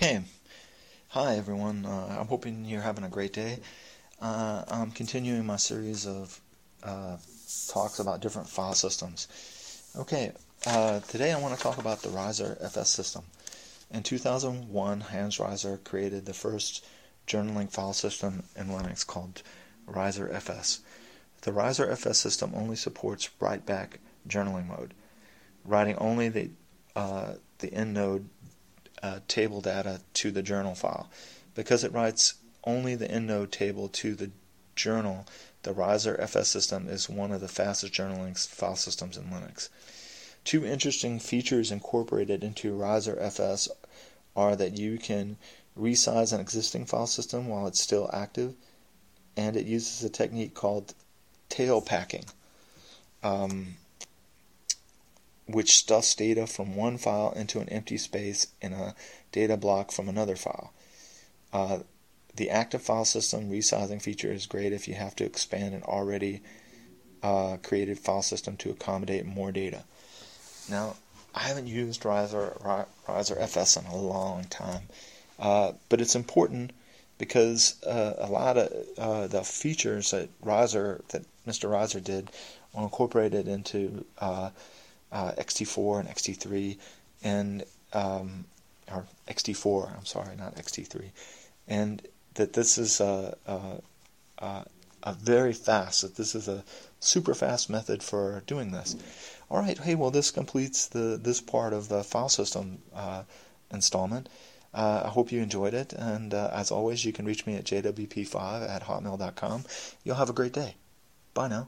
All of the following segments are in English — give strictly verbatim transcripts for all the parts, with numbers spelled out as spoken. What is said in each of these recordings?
Okay, hi everyone. Uh, I'm hoping you're having a great day. Uh, I'm continuing my series of uh, talks about different file systems. Okay, uh, today I want to talk about the Reiser F S system. In two thousand one, Hans Reiser created the first journaling file system in Linux called Reiser F S. The Reiser F S system only supports write-back journaling mode, writing only the uh, the EndNote uh, table data to the journal file. Because it writes only the EndNote table to the journal, the Reiser F S system is one of the fastest journaling file systems in Linux. Two interesting features incorporated into Reiser F S are that you can resize an existing file system while it's still active, and it uses a technique called tail packing, um, which stuffs data from one file into an empty space in a data block from another file. Uh, the active file system resizing feature is great if you have to expand an already uh, created file system to accommodate more data. Now, I haven't used Reiser, Reiser F S in a long time, uh, but it's important because uh, a lot of uh, the features that Reiser, that Mister Reiser did, are incorporated into uh, uh, X T four and X T three, and um, or X T four. I'm sorry, not X T three, and that this is a, a, a, a very fast. That this is a super fast method for doing this. All right. Hey, well, this completes the this part of the file system uh, installment. Uh, I hope you enjoyed it, and uh, as always, you can reach me at j w p five at hotmail dot com. You'll have a great day. Bye now.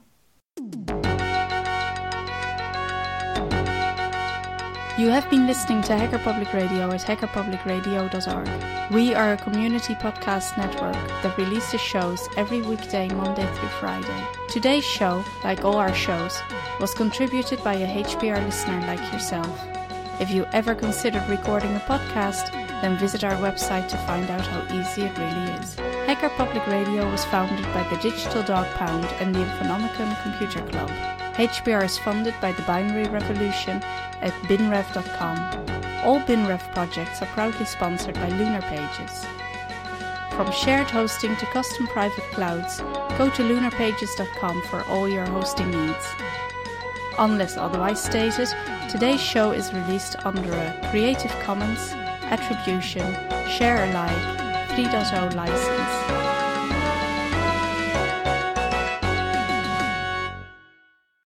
You have been listening to Hacker Public Radio at hacker public radio dot org. We are a community podcast network that releases shows every weekday, Monday through Friday. Today's show, like all our shows, was contributed by a H P R listener like yourself. If you ever considered recording a podcast, then visit our website to find out how easy it really is. Hacker Public Radio was founded by the Digital Dog Pound and the Infonomicon Computer Club. H P R is funded by the Binary Revolution at bin rev dot com. All BinRev projects are proudly sponsored by Lunar Pages. From shared hosting to custom private clouds, go to lunar pages dot com for all your hosting needs. Unless otherwise stated, today's show is released under a Creative Commons Attribution Share Alike three point oh license.